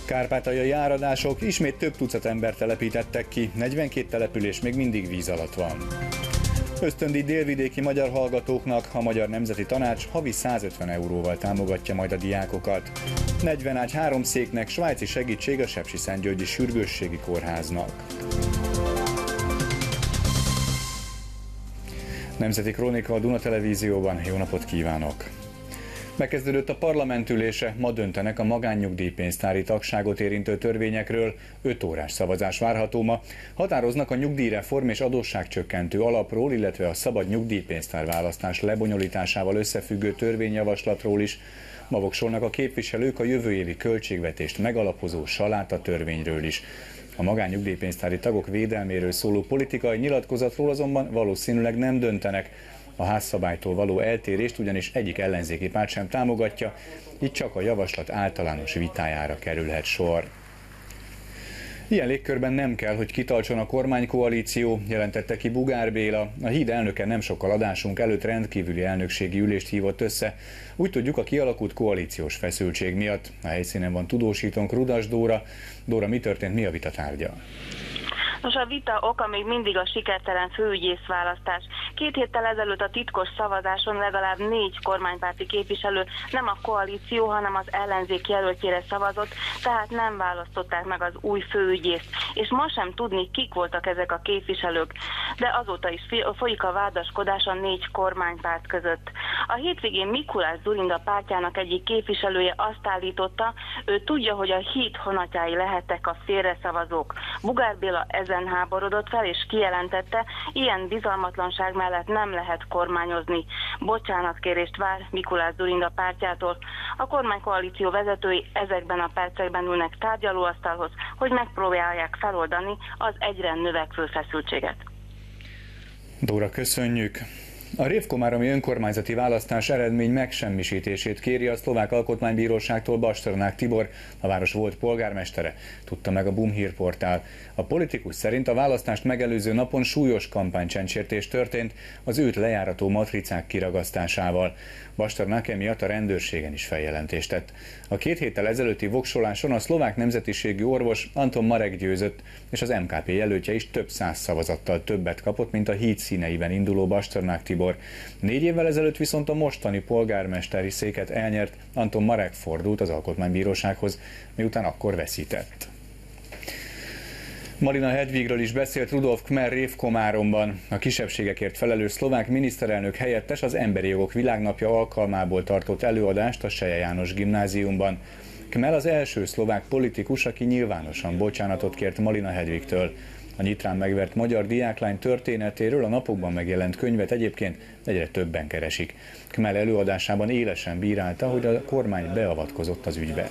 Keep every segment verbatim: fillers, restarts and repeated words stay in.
Kárpátaljai áradások, ismét több tucat ember telepítettek ki, negyvenkét település még mindig víz alatt van. Ösztöndíj délvidéki magyar hallgatóknak a Magyar Nemzeti Tanács havi százötven euróval támogatja majd a diákokat. negyven ágy három széknek svájci segítség a Sepsiszentgyörgyi Sürgősségi Kórháznak. Nemzeti Krónika a Duna Televízióban. Jó napot kívánok! Megkezdődött a parlament ülése, ma döntenek a magánnyugdíjpénztári tagságot érintő törvényekről, öt órás szavazás várható ma. Határoznak a nyugdíjreform és adósságcsökkentő alapról, illetve a szabad nyugdíjpénztár választás lebonyolításával összefüggő törvényjavaslatról is. Ma voksolnak a képviselők a jövő évi költségvetést megalapozó saláta törvényről is. A magánnyugdíjpénztári tagok védelméről szóló politikai nyilatkozatról azonban valószínűleg nem döntenek. A házszabálytól való eltérést ugyanis egyik ellenzéki párt sem támogatja, így csak a javaslat általános vitájára kerülhet sor. Ilyen légkörben nem kell, hogy kitartson a kormánykoalíció, jelentette ki Bugár Béla. A Híd elnöke nem sokkal adásunk előtt rendkívüli elnökségi ülést hívott össze. Úgy tudjuk, a kialakult koalíciós feszültség miatt. A helyszínen van tudósítónk Rudas Dóra. Dóra, mi történt, mi a vita tárgya? Nos, a vita oka még mindig a sikertelen főügyész választás. Két héttel ezelőtt a titkos szavazáson legalább négy kormánypárti képviselő nem a koalíció, hanem az ellenzék jelöltjére szavazott, tehát nem választották meg az új főügyészt. És ma sem tudni, kik voltak ezek a képviselők, de azóta is folyik a vádaskodás a négy kormánypárt között. A hétvégén Mikulás Zurinda pártjának egyik képviselője azt állította, ő tudja, hogy a híd honatjái lehettek a félreszavazók. Bugár Béla ezen háborodott fel, és kijelentette, ilyen bizalmatlanság mellett nem lehet kormányozni. Bocsánatkérést vár Mikulás Zurinda pártjától. A kormánykoalíció vezetői ezekben a percekben ülnek tárgyalóasztalhoz, hogy megpróbálják feloldani az egyre növekvő feszültséget. Dóra, köszönjük! A révkomáromi önkormányzati választás eredmény megsemmisítését kéri a Szlovák Alkotmánybíróságtól Basternák Tibor, a város volt polgármestere, tudta meg a Bum hírportál. A politikus szerint a választást megelőző napon súlyos kampánycsendsértés történt az őt lejárató matricák kiragasztásával. Basternák emiatt a rendőrségen is feljelentést tett. A két héttel ezelőtti voksoláson a szlovák nemzetiségű orvos Anton Marek győzött, és az em ká pé jelöltje is több száz szavazattal többet kapott, mint a Híd színeiben induló Basternák Tibor. Négy évvel ezelőtt viszont a mostani polgármesteri széket elnyert Anton Marek fordult az Alkotmánybírósághoz, miután akkor veszített. Malina Hedvigről is beszélt Rudolf Kmer Révkomáromban. A kisebbségekért felelős szlovák miniszterelnök helyettes az Emberi Jogok Világnapja alkalmából tartott előadást a Seje János Gimnáziumban. Kmer az első szlovák politikus, aki nyilvánosan bocsánatot kért Malina Hedvigtől. A nyitrán megvert magyar diáklány történetéről a napokban megjelent könyvet egyébként egyre többen keresik. Kmer előadásában élesen bírálta, hogy a kormány beavatkozott az ügybe.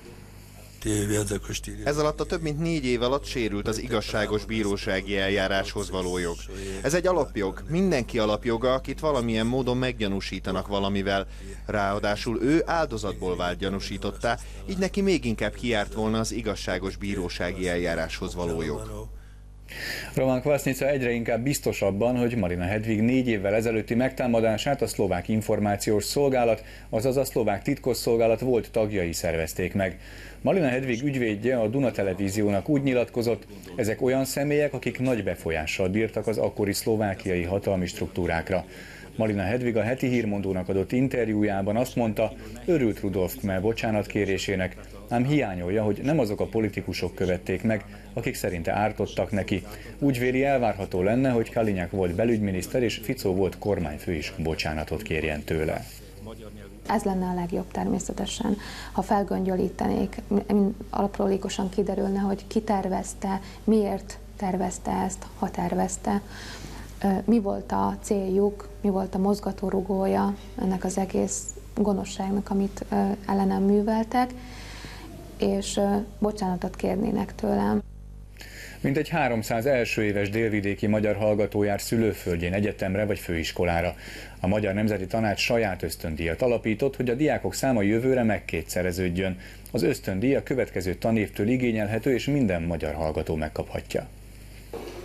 Ez alatt a több mint négy év alatt sérült az igazságos bírósági eljáráshoz való jog. Ez egy alapjog, mindenki alapjoga, akit valamilyen módon meggyanúsítanak valamivel. Ráadásul ő áldozatból vált gyanúsítottá, így neki még inkább kijárt volna az igazságos bírósági eljáráshoz való jog. Roman Kvasnica egyre inkább biztos abban, hogy Malina Hedvig négy évvel ezelőtti megtámadását a szlovák információs szolgálat, azaz a szlovák titkosszolgálat volt tagjai szervezték meg. Malina Hedvig ügyvédje a Duna Televíziónak úgy nyilatkozott, ezek olyan személyek, akik nagy befolyással bírtak az akkori szlovákiai hatalmi struktúrákra. Malina Hedvig a Heti Hírmondónak adott interjújában azt mondta, örült Rudolf Kmer bocsánatkérésének, ám hiányolja, hogy nem azok a politikusok követték meg, akik szerinte ártottak neki. Úgy véli, elvárható lenne, hogy Kaliňák volt belügyminiszter és Fico volt kormányfő is bocsánatot kérjen tőle. Ez lenne a legjobb természetesen, ha felgöngyölítenék, aprólékosan kiderülne, hogy ki tervezte, miért tervezte ezt, ha tervezte, mi volt a céljuk, mi volt a mozgatórugója ennek az egész gonoszságnak, amit ellenem műveltek, és bocsánatot kérnének tőlem. Mintegy háromszáz első éves délvidéki magyar hallgató jár szülőföldjén egyetemre vagy főiskolára. A Magyar Nemzeti Tanács saját ösztöndíjat alapított, hogy a diákok száma jövőre megkétszereződjön. Az ösztöndíj a következő tanévtől igényelhető, és minden magyar hallgató megkaphatja.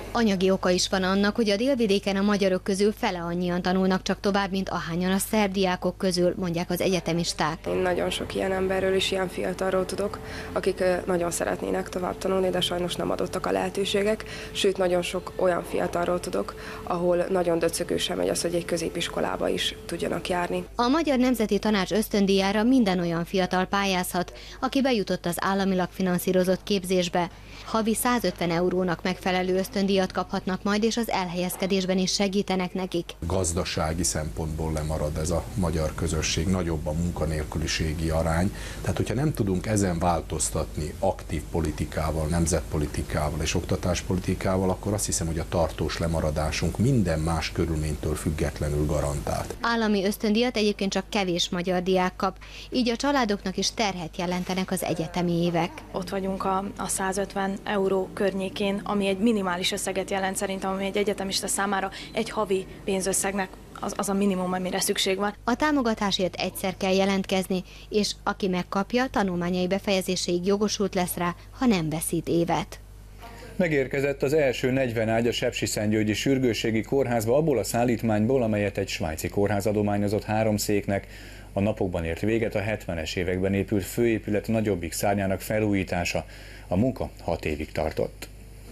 Anyagi oka is van annak, hogy a délvidéken a magyarok közül fele annyian tanulnak csak tovább, mint ahányan a szerb diákok közül, mondják az egyetemisták. Én nagyon sok ilyen emberről és ilyen fiatalról tudok, akik nagyon szeretnének tovább tanulni, de sajnos nem adottak a lehetőségek. Sőt, nagyon sok olyan fiatalról tudok, ahol nagyon döcögősen megy az, hogy egy középiskolába is tudjanak járni. A Magyar Nemzeti Tanács ösztöndíjára minden olyan fiatal pályázhat, aki bejutott az államilag finanszírozott képzésbe. Havi százötven eurónak megfelelő ösztöndíjat kaphatnak majd, és az elhelyezkedésben is segítenek nekik. Gazdasági szempontból lemarad ez a magyar közösség, nagyobb a munkanélküliségi arány. Tehát, hogyha nem tudunk ezen változtatni aktív politikával, nemzetpolitikával és oktatáspolitikával, akkor azt hiszem, hogy a tartós lemaradásunk minden más körülménytől függetlenül garantált. Állami ösztöndíjat egyébként csak kevés magyar diák kap, így a családoknak is terhet jelentenek az egyetemi évek. Ott vagyunk a, a százötven euró környékén, ami egy minimális összeget jelent szerintem, ami egy egyetemista számára egy havi pénzösszegnek az, az a minimum, amire szükség van. A támogatásért egyszer kell jelentkezni, és aki megkapja, tanulmányai befejezéséig jogosult lesz rá, ha nem veszít évet. Megérkezett az első negyven ágy a Sepsiszentgyörgyi Sürgősségi Kórházba abból a szállítmányból, amelyet egy svájci kórház adományozott három széknek. A napokban ért véget a hetvenes években épült főépület nagyobbik szárnyának felújítása. A munka hat évig tartott.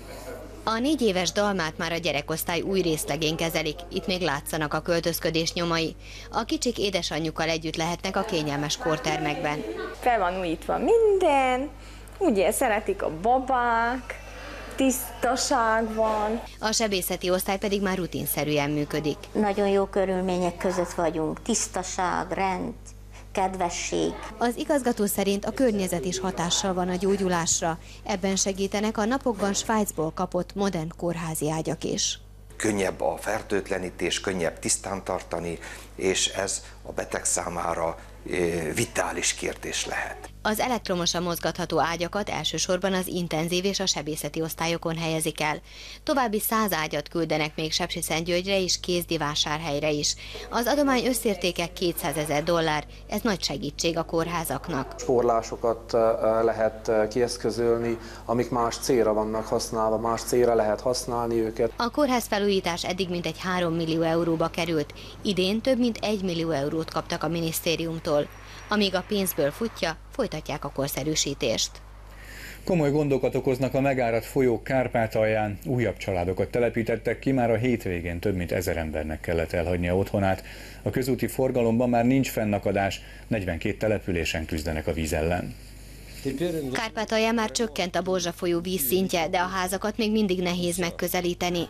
A négy éves Dalmát már a gyerekosztály új részlegén kezelik, itt még látszanak a költözködés nyomai. A kicsik édesanyjukkal együtt lehetnek a kényelmes kórtermekben. Fel van újítva minden, ugye szeretik a babák, tisztaság van. A sebészeti osztály pedig már rutinszerűen működik. Nagyon jó körülmények között vagyunk, tisztaság, rend, kedvesség. Az igazgató szerint a környezet is hatással van a gyógyulásra. Ebben segítenek a napokban Svájcból kapott modern kórházi ágyak is. Könnyebb a fertőtlenítés, könnyebb tisztán tartani, és ez a beteg számára vitális kérdés lehet. Az elektromosan mozgatható ágyakat elsősorban az intenzív és a sebészeti osztályokon helyezik el. További száz ágyat küldenek még Sepsiszentgyörgyre és Kézdivásárhelyre is. Az adomány összértéke kétszázezer dollár, ez nagy segítség a kórházaknak. Spórlásokat lehet kieszközölni, amik más célra vannak használva, más célra lehet használni őket. A kórház felújítás eddig mintegy három millió euróba került, idén több mint egy millió eurót kaptak a minisztériumtól. Amíg a pénzből futja, folytatják a korszerűsítést. Komoly gondokat okoznak a megáradt folyók Kárpátalján. Újabb családokat telepítettek ki, már a hétvégén több mint ezer embernek kellett elhagynia otthonát. A közúti forgalomban már nincs fennakadás, negyvenkét településen küzdenek a víz ellen. Kárpátalján már csökkent a Borzsa folyó vízszintje, de a házakat még mindig nehéz megközelíteni.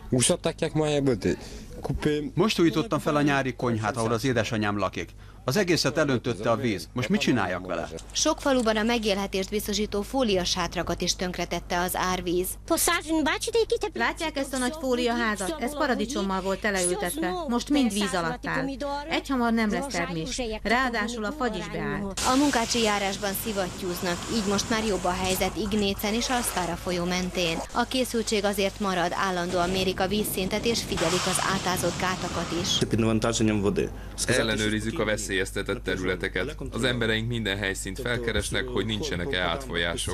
Most újítottam fel a nyári konyhát, ahol az édesanyám lakik. Az egészet elöntötte a víz. Most mit csináljak vele? Sok faluban a megélhetést biztosító fóliasátrakat is tönkretette az árvíz. Látják ezt a nagy fóliaházat? Ez paradicsommal volt teleültetve. Most mind víz alatt áll. Egyhamar nem lesz termés. Ráadásul a fagy is beállt. A munkácsi járásban szivattyúznak, így most már jobb a helyzet Ignécen és a Sztára folyó mentén. A készültség azért marad, állandóan mérik a vízszintet és figyelik az átázott gátakat is. Ellenőrizzük a veszélyeztetett területeket. Az embereink minden helyszínt felkeresnek, hogy nincsenek-e átfolyások.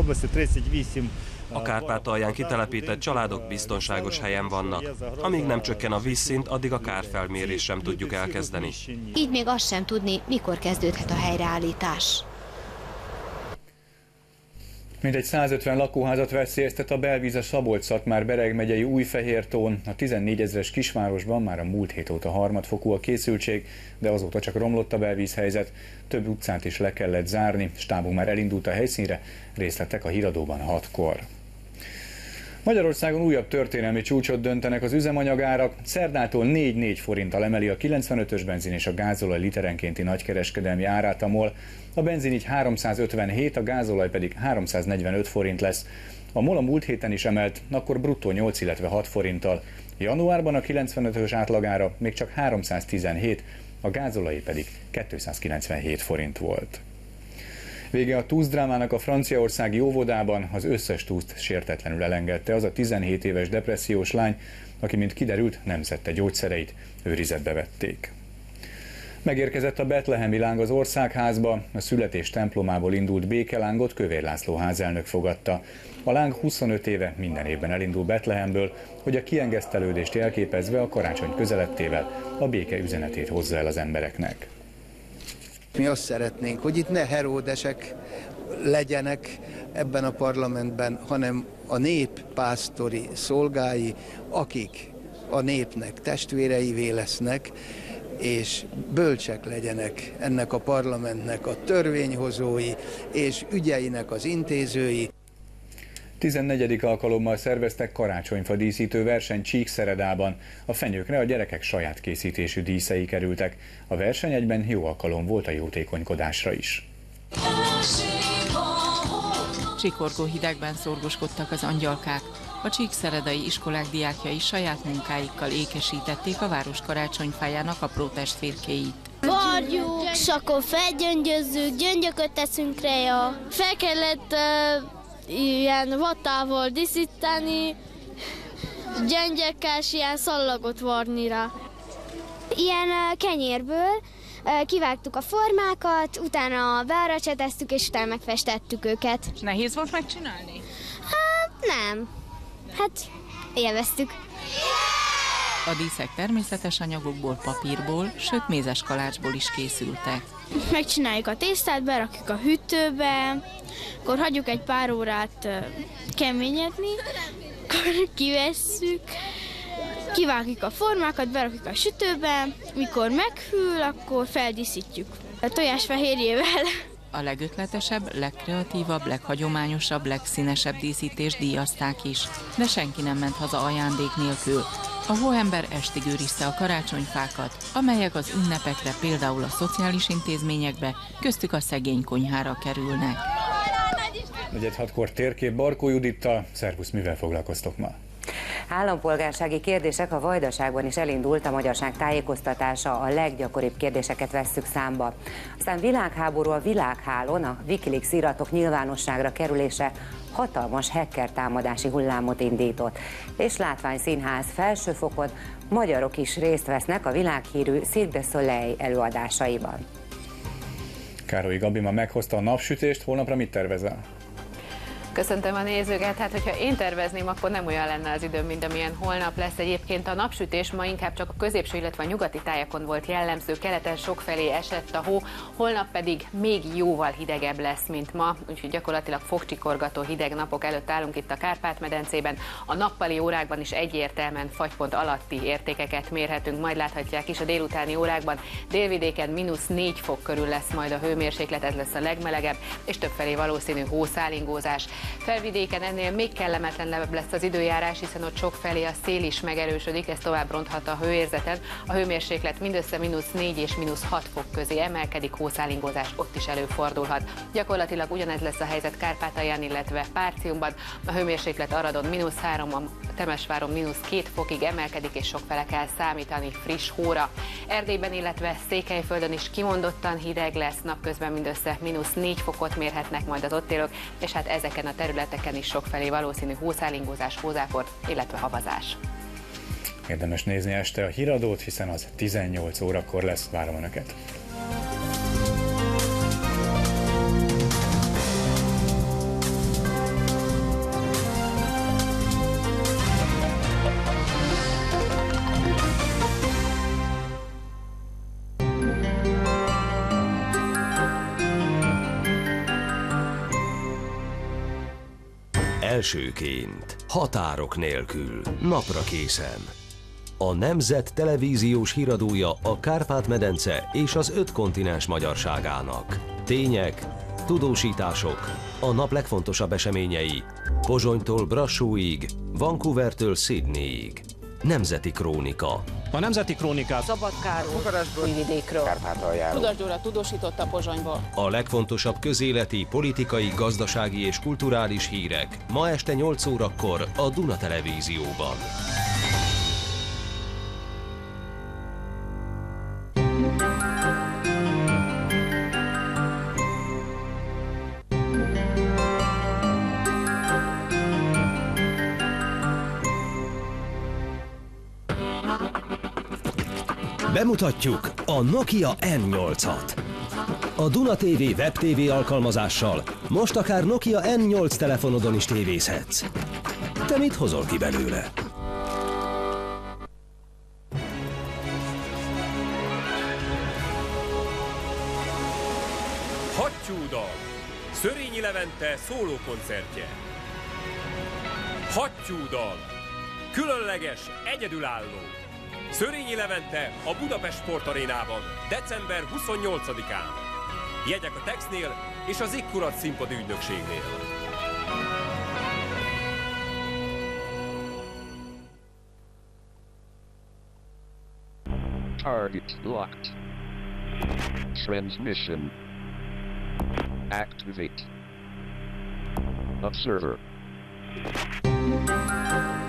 A Kárpátalján kitelepített családok biztonságos helyen vannak. Amíg nem csökken a vízszint, addig a kárfelmérést sem tudjuk elkezdeni. Így még azt sem tudni, mikor kezdődhet a helyreállítás. Mintegy százötven lakóházat veszélyeztet a belvíz a Szabolcs-Szatmár-Bereg megyei Újfehértón. A tizennégyezres kisvárosban már a múlt hét óta harmadfokú a készültség, de azóta csak romlott a belvízhelyzet. Több utcát is le kellett zárni, stábunk már elindult a helyszínre, részletek a híradóban hatkor. Magyarországon újabb történelmi csúcsot döntenek az üzemanyagárak. Szerdától négy-négy forinttal emeli a kilencvenötös benzin és a gázolaj literenkénti nagykereskedelmi árát a MOL. A benzin így háromszázötvenhét, a gázolaj pedig háromszáznegyvenöt forint lesz. A MOL a múlt héten is emelt, akkor bruttó nyolc, illetve hat forinttal. Januárban a kilencvenötös átlagára még csak háromszáztizenhét, a gázolaj pedig kétszázkilencvenhét forint volt. Vége a túszdrámának a franciaországi óvodában, az összes túszt sértetlenül elengedte az a tizenhét éves depressziós lány, aki, mint kiderült, nem szedte gyógyszereit, őrizetbe vették. Megérkezett a betlehemi láng az Országházba, a születés templomából indult békelángot Kövér László házelnök fogadta. A láng huszonöt éve minden évben elindul Betlehemből, hogy a kiengesztelődést jelképezve a karácsony közelettével a béke üzenetét hozza el az embereknek. Mi azt szeretnénk, hogy itt ne heródesek legyenek ebben a parlamentben, hanem a nép pásztori szolgái, akik a népnek testvéreivé lesznek, és bölcsek legyenek ennek a parlamentnek a törvényhozói és ügyeinek az intézői. tizennegyedik alkalommal szerveztek karácsonyfa díszítő verseny Csíkszeredában. A fenyőkre a gyerekek saját készítésű díszei kerültek. A verseny egyben jó alkalom volt a jótékonykodásra is. Csikorgó hidegben szorgoskodtak az angyalkák. A csíkszeredai iskolák diákjai saját munkáikkal ékesítették a város karácsonyfájának apró testvérkéit. Varjuk, és akkor felgyöngyözzük, gyöngyököt teszünk rá. Fel kellett uh, ilyen vattával díszíteni, gyöngyökkel és ilyen szallagot varni rá. Ilyen uh, kenyérből uh, kivágtuk a formákat, utána bearacseteztük, és utána megfestettük őket. És nehéz volt megcsinálni? Uh, nem. Hát élveztük. A díszek természetes anyagokból, papírból, sőt mézes kalácsból is készültek. Megcsináljuk a tésztát, berakjuk a hűtőbe, akkor hagyjuk egy pár órát keményedni, akkor kivesszük, kivágjuk a formákat, berakjuk a sütőbe, mikor meghűl, akkor feldíszítjük a tojásfehérjével. A legötletesebb, legkreatívabb, leghagyományosabb, legszínesebb díszítést díjazták is, de senki nem ment haza ajándék nélkül. A hóember estig őrizte a karácsonyfákat, amelyek az ünnepekre, például a szociális intézményekbe, köztük a szegény konyhára kerülnek. negyven hatkor térkép Barkó Judittal. Szervusz, mivel foglalkoztok ma? Állampolgársági kérdések, a Vajdaságban is elindult a magyarság tájékoztatása, a leggyakoribb kérdéseket vesszük számba. Aztán világháború a világhálón, a Wikileaks iratok nyilvánosságra kerülése hatalmas hacker támadási hullámot indított. És látványszínház felsőfokon magyarok is részt vesznek a világhírű Cirque du Soleil előadásaiban. Károly Gabi ma meghozta a napsütést, holnapra mit tervezel? Köszöntöm a nézőket, hát hogyha én tervezném, akkor nem olyan lenne az időm, mint amilyen holnap lesz. Egyébként a napsütés ma inkább csak a középső, illetve a nyugati tájakon volt jellemző, keleten sokfelé esett a hó, holnap pedig még jóval hidegebb lesz, mint ma, úgyhogy gyakorlatilag fogcsikorgató hideg napok előtt állunk itt a Kárpát-medencében. A nappali órákban is egyértelműen fagypont alatti értékeket mérhetünk, majd láthatják is a délutáni órákban. Délvidéken mínusz négy fok körül lesz majd a hőmérséklet, ez lesz a legmelegebb, és többfelé valószínű hószálingózás. Felvidéken ennél még kellemetlenebb lesz az időjárás, hiszen ott sokfelé a szél is megerősödik, ez tovább ronthat a hőérzeten. A hőmérséklet mindössze mínusz négy és mínusz hat fok közé emelkedik, hószálingózás ott is előfordulhat. Gyakorlatilag ugyanez lesz a helyzet Kárpátalján, illetve Párciumban. A hőmérséklet Aradon mínusz három, a Temesváron mínusz két fokig emelkedik, és sokfele kell számítani friss hóra. Erdélyben, illetve Székelyföldön is kimondottan hideg lesz, napközben mindössze mínusz négy fokot mérhetnek majd az ott élők, és hát ezeken a területeken is sokfelé valószínű hószálingózás, hózápor, illetve havazás. Érdemes nézni este a híradót, hiszen az tizennyolc órakor lesz. Várom Önöket! Elsőként, határok nélkül, napra készen. A Nemzet televíziós híradója a Kárpát-medence és az öt kontinens magyarságának. Tények, tudósítások, a nap legfontosabb eseményei, Pozsonytól Brassóig, Vancouvertől Sydneyig. Nemzeti Krónika. A Nemzeti Krónikát Szabadkáról, Újvidékről, Kárpátaljáról, Tudasgyóra tudósította Pozsonyból. A legfontosabb közéleti, politikai, gazdasági és kulturális hírek ma este nyolc órakor a Duna Televízióban. Bemutatjuk a Nokia N nyolcat. A Duna té vé web té vé alkalmazással most akár Nokia N nyolc telefonodon is tévézhetsz. Te mit hozol ki belőle? Hattyúdal. Szörényi Levente szólókoncertje. Hattyúdal. Különleges, egyedülálló. Szörényi Levente a Budapest Sportarénában december huszonnyolcadikán. Jegyek a Texnél és az Ikkurat színpadi ügynökségnél. Target locked. Transmission activate. Observer.